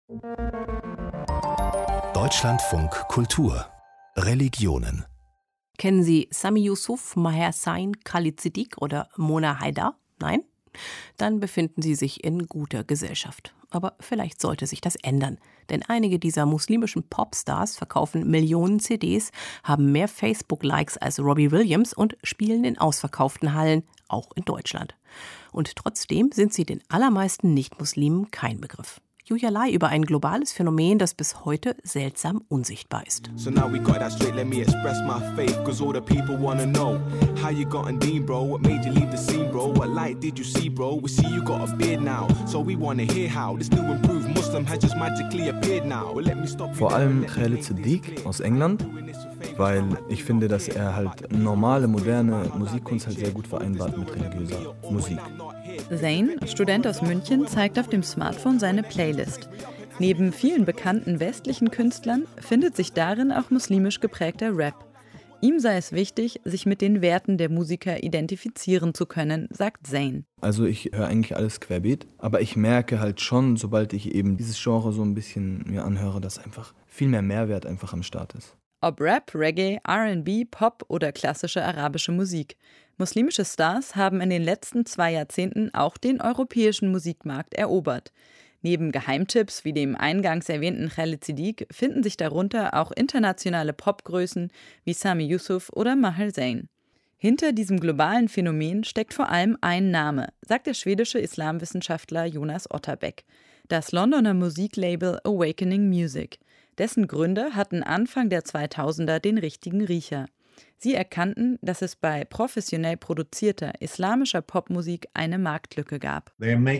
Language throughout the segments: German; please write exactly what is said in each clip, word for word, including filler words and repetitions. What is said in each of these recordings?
Deutschlandfunk Kultur Religionen. Kennen Sie Sami Yusuf, Maher Zain, Khalid Siddiq oder Mona Haidar? Nein? Dann befinden Sie sich in guter Gesellschaft. Aber vielleicht sollte sich das ändern. Denn einige dieser muslimischen Popstars verkaufen Millionen C Ds, haben mehr Facebook-Likes als Robbie Williams und spielen in ausverkauften Hallen, auch in Deutschland. Und trotzdem sind sie den allermeisten Nicht-Muslimen kein Begriff. Julia Lai über ein globales Phänomen, das bis heute seltsam unsichtbar ist. So now we got that straight, let me express my faith, cause all the people wanna know how you got on Dean, bro, what made you leave the scene, bro, what light did you see, bro, we see you got a beard now, so we wanna hear how this new improved Muslim has just magically appeared now. Well, let me stop. Vor allem Khalid Siddiq aus England, weil ich finde, dass er halt normale, moderne Musikkunst halt sehr gut vereinbart mit religiöser Musik. Zayn, Student aus München, zeigt auf dem Smartphone seine Playlist. Neben vielen bekannten westlichen Künstlern findet sich darin auch muslimisch geprägter Rap. Ihm sei es wichtig, sich mit den Werten der Musiker identifizieren zu können, sagt Zayn. Also ich höre eigentlich alles querbeet, aber ich merke halt schon, sobald ich eben dieses Genre so ein bisschen mir anhöre, dass einfach viel mehr Mehrwert einfach am Start ist. Ob Rap, Reggae, R and B, Pop oder klassische arabische Musik. Muslimische Stars haben in den letzten zwei Jahrzehnten auch den europäischen Musikmarkt erobert. Neben Geheimtipps wie dem eingangs erwähnten Khalid Siddiq finden sich darunter auch internationale Popgrößen wie Sami Yusuf oder Maher Zain. Hinter diesem globalen Phänomen steckt vor allem ein Name, sagt der schwedische Islamwissenschaftler Jonas Otterbeck. Das Londoner Musiklabel Awakening Music. Dessen Gründer hatten Anfang der zweitausender den richtigen Riecher. Sie erkannten, dass es bei professionell produzierter islamischer Popmusik eine Marktlücke gab.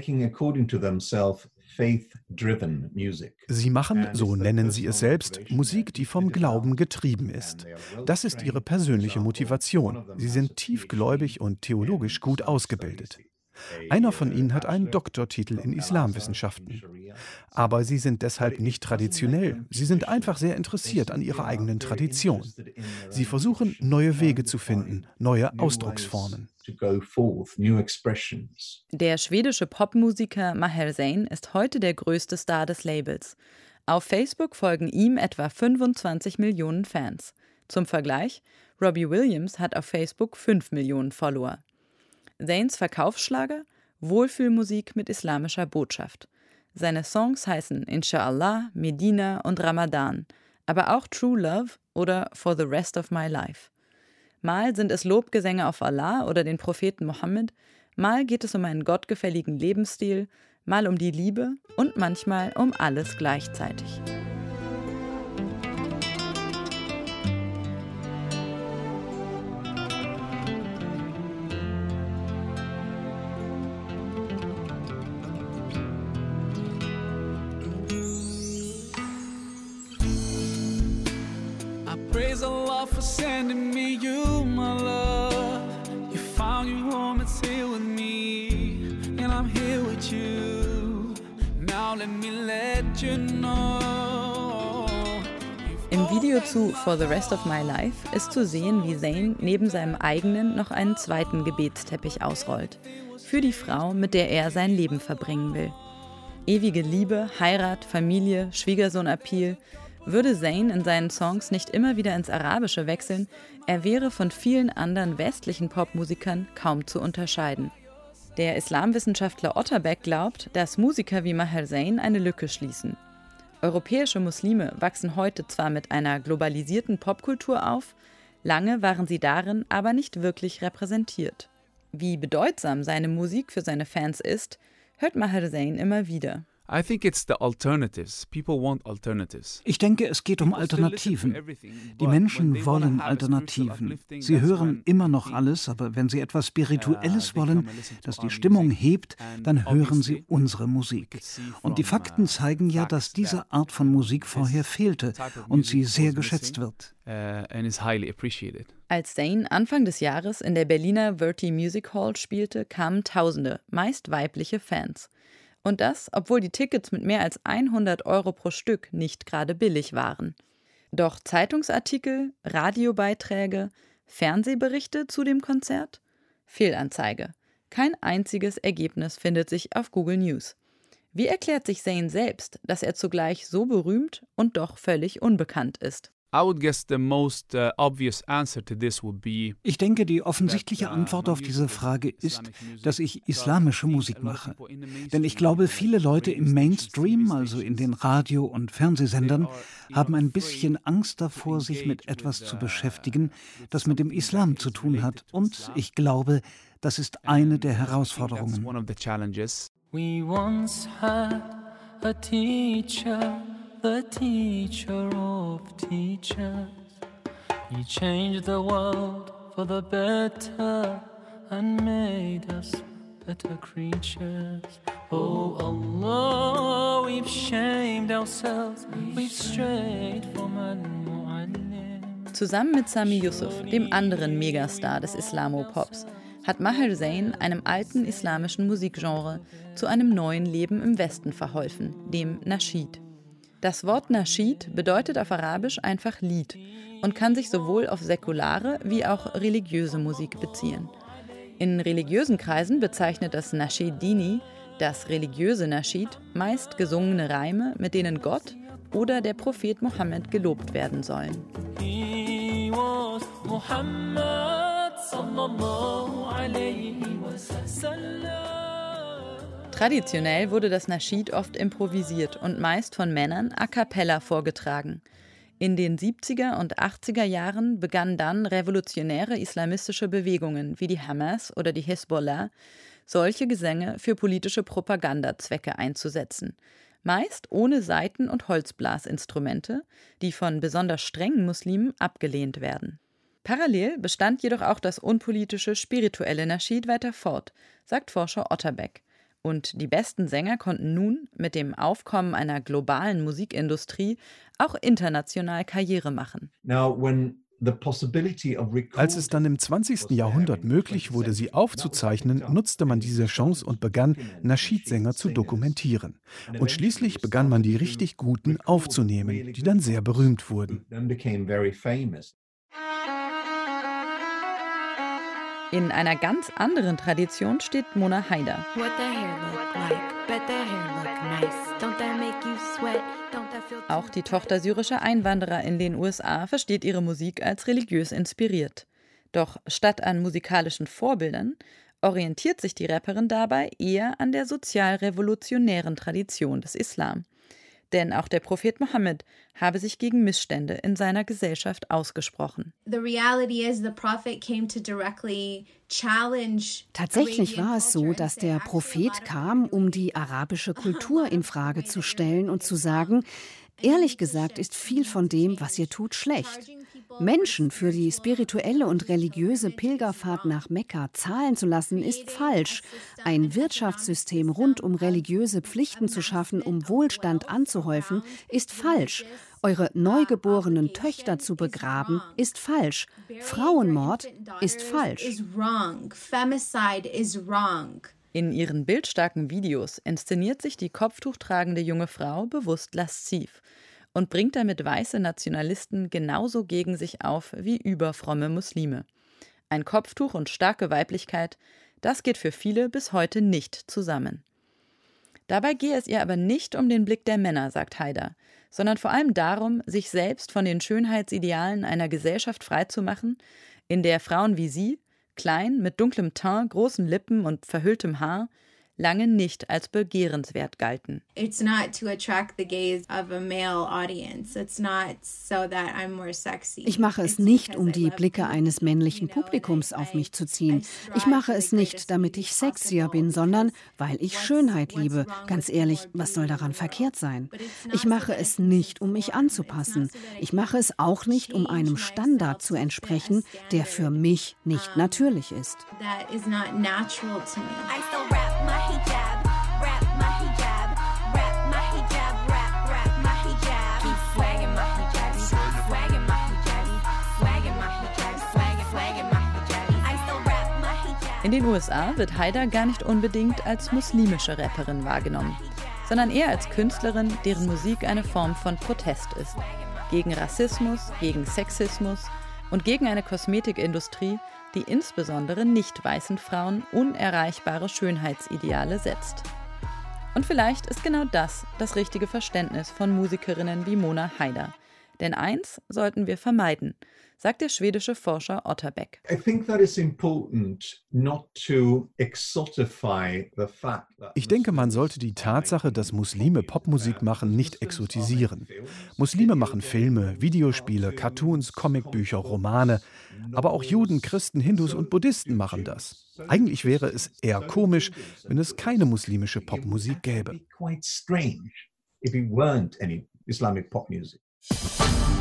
Sie machen, so nennen sie es selbst, Musik, die vom Glauben getrieben ist. Das ist ihre persönliche Motivation. Sie sind tiefgläubig und theologisch gut ausgebildet. Einer von ihnen hat einen Doktortitel in Islamwissenschaften. Aber sie sind deshalb nicht traditionell. Sie sind einfach sehr interessiert an ihrer eigenen Tradition. Sie versuchen, neue Wege zu finden, neue Ausdrucksformen. Der schwedische Popmusiker Maher Zain ist heute der größte Star des Labels. Auf Facebook folgen ihm etwa fünfundzwanzig Millionen Fans. Zum Vergleich, Robbie Williams hat auf Facebook fünf Millionen Follower. Zayns Verkaufsschlager? Wohlfühlmusik mit islamischer Botschaft. Seine Songs heißen Inshallah, Medina und Ramadan, aber auch True Love oder For the Rest of My Life. Mal sind es Lobgesänge auf Allah oder den Propheten Mohammed, mal geht es um einen gottgefälligen Lebensstil, mal um die Liebe und manchmal um alles gleichzeitig. Praise Allah for sending me you, my love. You found your home, it's here with me, and I'm here with you. Now let me let you know. Im Video zu For the Rest of My Life ist zu sehen, wie Zayn neben seinem eigenen noch einen zweiten Gebetsteppich ausrollt. Für die Frau, mit der er sein Leben verbringen will. Ewige Liebe, Heirat, Familie, Schwiegersohn-Appeal. Würde Zayn in seinen Songs nicht immer wieder ins Arabische wechseln, er wäre von vielen anderen westlichen Popmusikern kaum zu unterscheiden. Der Islamwissenschaftler Otterbeck glaubt, dass Musiker wie Maher Zain eine Lücke schließen. Europäische Muslime wachsen heute zwar mit einer globalisierten Popkultur auf, lange waren sie darin aber nicht wirklich repräsentiert. Wie bedeutsam seine Musik für seine Fans ist, hört Maher Zain immer wieder. I think it's the alternatives. People want alternatives. Ich denke, es geht um Alternativen. Die Menschen wollen Alternativen. Sie hören immer noch alles, aber wenn sie etwas Spirituelles wollen, das die Stimmung hebt, dann hören sie unsere Musik. Und die Fakten zeigen ja, dass diese Art von Musik vorher fehlte und sie sehr geschätzt wird. Als Zayn Anfang des Jahres in der Berliner Verti Music Hall spielte, kamen Tausende, meist weibliche Fans. Und das, obwohl die Tickets mit mehr als hundert Euro pro Stück nicht gerade billig waren. Doch Zeitungsartikel, Radiobeiträge, Fernsehberichte zu dem Konzert? Fehlanzeige. Kein einziges Ergebnis findet sich auf Google News. Wie erklärt sich Zayn selbst, dass er zugleich so berühmt und doch völlig unbekannt ist? Ich denke, die offensichtliche Antwort auf diese Frage ist, dass ich islamische Musik mache. Denn ich glaube, viele Leute im Mainstream, also in den Radio- und Fernsehsendern, haben ein bisschen Angst davor, sich mit etwas zu beschäftigen, das mit dem Islam zu tun hat. Und ich glaube, das ist eine der Herausforderungen. We once had a teacher, the teacher of teachers. He changed the world for the better and made us better creatures. Oh Allah, we've shamed ourselves, we've strayed from al-Mu'allim. Zusammen mit Sami Yusuf, dem anderen Megastar des Islamo-Pops, hat Maher Zayn einem alten islamischen Musikgenre zu einem neuen Leben im Westen verholfen, dem Naschid. Das Wort Naschid bedeutet auf Arabisch einfach Lied und kann sich sowohl auf säkulare wie auch religiöse Musik beziehen. In religiösen Kreisen bezeichnet das Naschid Dini, das religiöse Naschid, meist gesungene Reime, mit denen Gott oder der Prophet Mohammed gelobt werden sollen. He was Muhammad sallallahu alayhi wa sallam. Traditionell wurde das Naschid oft improvisiert und meist von Männern a cappella vorgetragen. In den siebziger und achtziger Jahren begannen dann revolutionäre islamistische Bewegungen wie die Hamas oder die Hisbollah, solche Gesänge für politische Propagandazwecke einzusetzen. Meist ohne Saiten- und Holzblasinstrumente, die von besonders strengen Muslimen abgelehnt werden. Parallel bestand jedoch auch das unpolitische, spirituelle Naschid weiter fort, sagt Forscher Otterbeck. Und die besten Sänger konnten nun mit dem Aufkommen einer globalen Musikindustrie auch international Karriere machen. Als es dann im zwanzigsten Jahrhundert möglich wurde, sie aufzuzeichnen, nutzte man diese Chance und begann, Naschid-Sänger zu dokumentieren. Und schließlich begann man die richtig Guten aufzunehmen, die dann sehr berühmt wurden. In einer ganz anderen Tradition steht Mona Haida. Auch die Tochter syrischer Einwanderer in den U S A versteht ihre Musik als religiös inspiriert. Doch statt an musikalischen Vorbildern orientiert sich die Rapperin dabei eher an der sozialrevolutionären Tradition des Islam. Denn auch der Prophet Mohammed habe sich gegen Missstände in seiner Gesellschaft ausgesprochen. Tatsächlich war es so, dass der Prophet kam, um die arabische Kultur in Frage zu stellen und zu sagen, ehrlich gesagt ist viel von dem, was ihr tut, schlecht. Menschen für die spirituelle und religiöse Pilgerfahrt nach Mekka zahlen zu lassen, ist falsch. Ein Wirtschaftssystem rund um religiöse Pflichten zu schaffen, um Wohlstand anzuhäufen, ist falsch. Eure neugeborenen Töchter zu begraben, ist falsch. Frauenmord ist falsch. In ihren bildstarken Videos inszeniert sich die kopftuchtragende junge Frau bewusst lasziv und bringt damit weiße Nationalisten genauso gegen sich auf wie überfromme Muslime. Ein Kopftuch und starke Weiblichkeit, das geht für viele bis heute nicht zusammen. Dabei gehe es ihr aber nicht um den Blick der Männer, sagt Haida, sondern vor allem darum, sich selbst von den Schönheitsidealen einer Gesellschaft freizumachen, in der Frauen wie sie, klein, mit dunklem Teint, großen Lippen und verhülltem Haar, lange nicht als begehrenswert galten. It's not to attract the gaze of a male audience. It's not so that I'm more sexy. Ich mache es nicht, um die Blicke eines männlichen Publikums auf mich zu ziehen. Ich mache es nicht, damit ich sexier bin, sondern weil ich Schönheit liebe. Ganz ehrlich, was soll daran verkehrt sein? Ich mache es nicht, um mich anzupassen. Ich mache es auch nicht, um einem Standard zu entsprechen, der für mich nicht natürlich ist. That is not natural to me. I still rap my hijab, rap my hijab, rap my hijab, rap, rap my hijab. Keep swagging my hijabi, swagging my hijabi, swagging my hijabi, swagging, swagging my hijabi. I still rap my hijab. In den U S A wird Haida gar nicht unbedingt als muslimische Rapperin wahrgenommen, sondern eher als Künstlerin, deren Musik eine Form von Protest ist. Gegen Rassismus, gegen Sexismus und gegen eine Kosmetikindustrie, die insbesondere nicht weißen Frauen unerreichbare Schönheitsideale setzt. Und vielleicht ist genau das das richtige Verständnis von Musikerinnen wie Mona Haider. Denn eins sollten wir vermeiden, sagt der schwedische Forscher Otterbeck. Ich denke, man sollte die Tatsache, dass Muslime Popmusik machen, nicht exotisieren. Muslime machen Filme, Videospiele, Cartoons, Comicbücher, Romane. Aber auch Juden, Christen, Hindus und Buddhisten machen das. Eigentlich wäre es eher komisch, wenn es keine muslimische Popmusik gäbe. Islamic pop music.